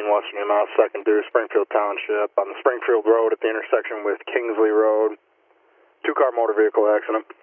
Western Mouse, 2nd through Springfield Township on the Springfield Road at the intersection with Kingsley Road. 2-car motor vehicle accident.